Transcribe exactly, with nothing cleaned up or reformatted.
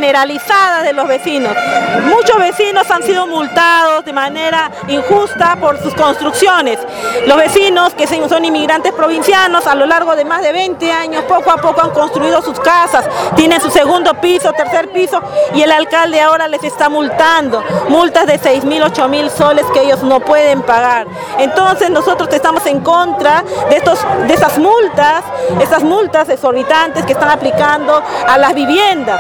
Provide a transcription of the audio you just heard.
generalizada de los vecinos. Muchos vecinos han sido multados de manera injusta por sus construcciones. Los vecinos que son inmigrantes provincianos a lo largo de más de veinte años, poco a poco han construido sus casas, tienen su segundo piso, tercer piso, y el alcalde ahora les está multando, multas de seis mil, ocho mil soles que ellos no pueden pagar. Entonces nosotros estamos en contra de, estos, de esas multas, esas multas exorbitantes que están aplicando a las viviendas.